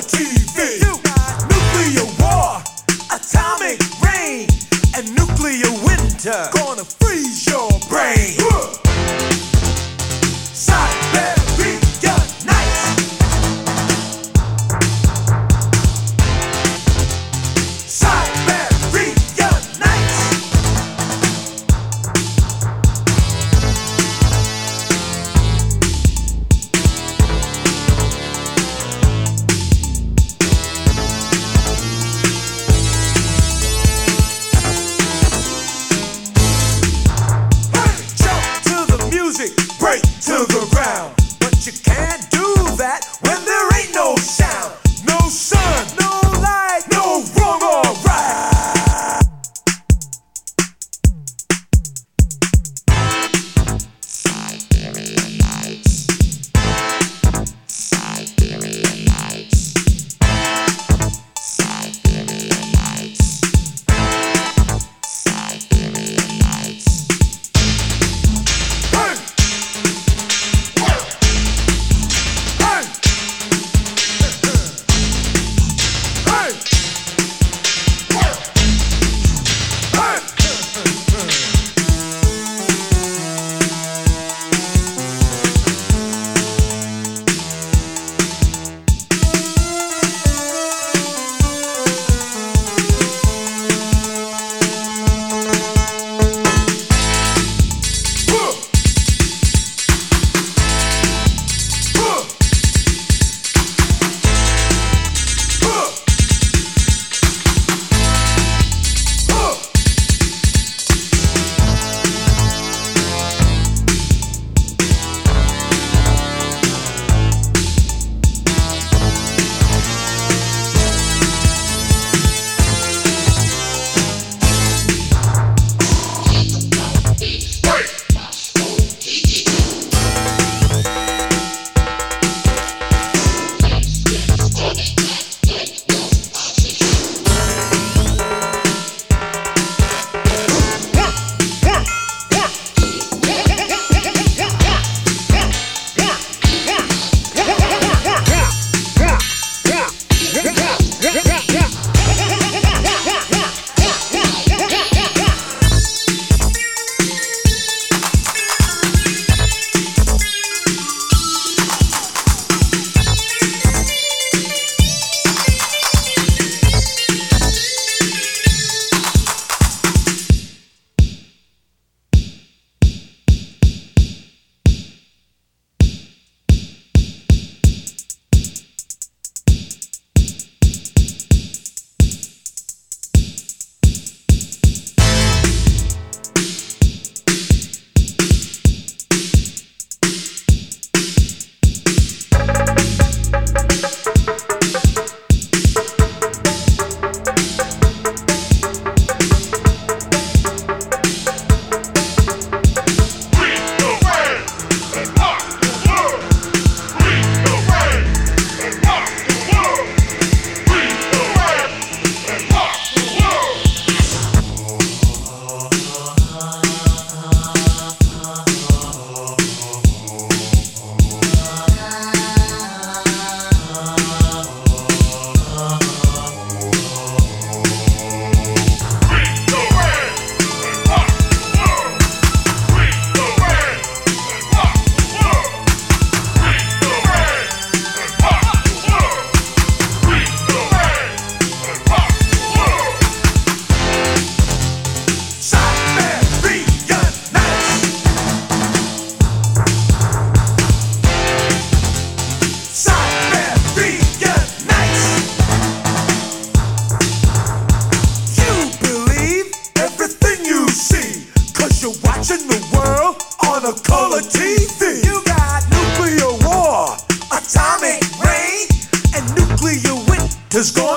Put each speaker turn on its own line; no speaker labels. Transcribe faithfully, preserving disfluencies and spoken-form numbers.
T V. You got nuclear war, atomic rain, and nuclear winter. Gonna freeze your brain. Uh. Siberian nights. Siberian nights. Break to the ground, but you can't do that when there ain't no sound, no sun, no light, no wrong or right. Siberian nights. Siberian nights. Siberian nights. Siberian nights. Hey! Watching the world on a color T V. You got nuclear war, atomic rain, and nuclear winter's gone.